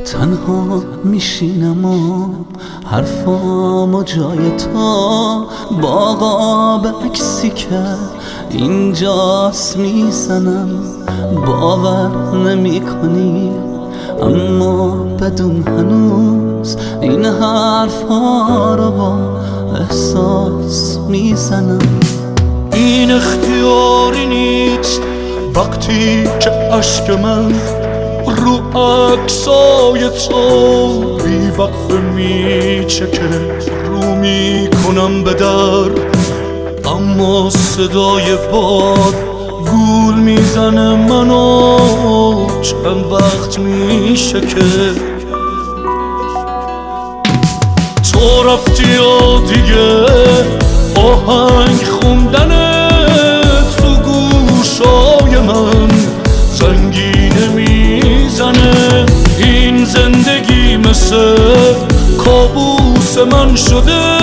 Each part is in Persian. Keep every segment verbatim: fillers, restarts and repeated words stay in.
تنها میشینم و حرفامو جای تو باقا به عکسی که اینجاست میزنم. باور نمی کنی اما بدون هنوز این حرفا رو با احساس میزنم. این اختیاری نیست وقتی که عشق من رو عکسای تو بی وقفه میچکه. رو میکنم به در اما صدای باد گول میزنه منو چند وقت میشه که تو رفتی و دیگه آهنگ خوندنه تو گوشای من زنگینه میزنه. این زندگی مثل کابوس من شده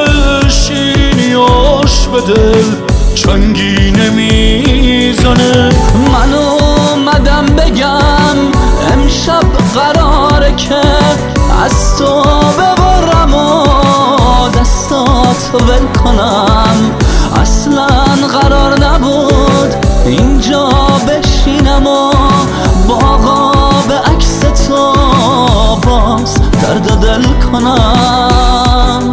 شیریاش به دل چنگینه میزنه. من اومدم بگم امشب قراره که از تو ببرم و دستات ول کنم. اصلا قرار نبود اینجا بشینم و باقا به عکس تو باز درد دل کنم.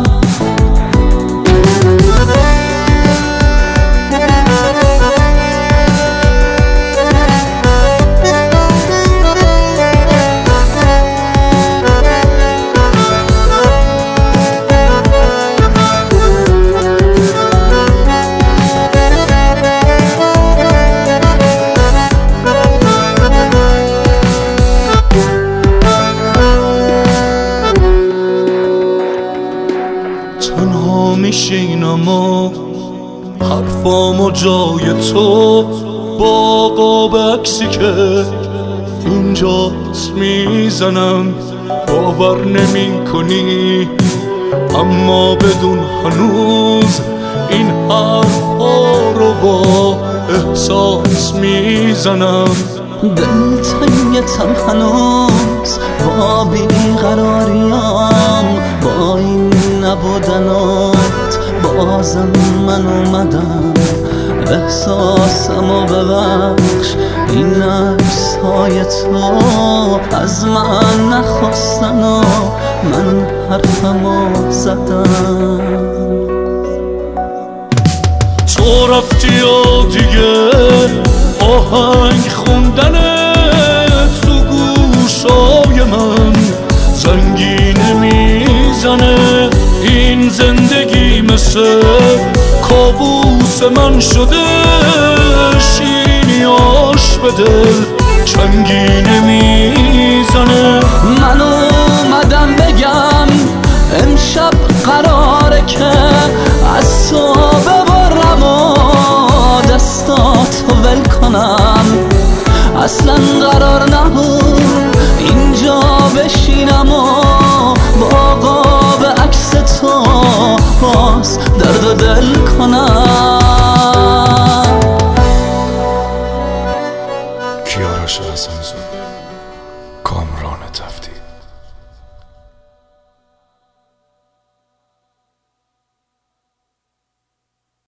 تنها میشینم و حرفامو جای تو باقا به عکسی که اینجاست میزنم. باور نمی کنی اما بدون هنوز این حرفا رو با احساس میزنم. دلتنگتم هنوز با بیقراریم با این نبودنات بازم من اومدم احساسمو ببخش. این عکسای تو از من نخواستن و من حرفمو زدم. تو رفتی و دیگه آهنگ خوندنه تو گوشای من زنگینه میزنه. این زندگی مثل کابوس من شده شیریاش به دل چنگینه میزنه. من اومدم بگم امشب قراره که از تو ببرم و دستاتو ول کنم. اصلا قرار نبود اینجا بشینم و باقا به عکس تو باز درد دل کنم. کیارش حسن‌زاده.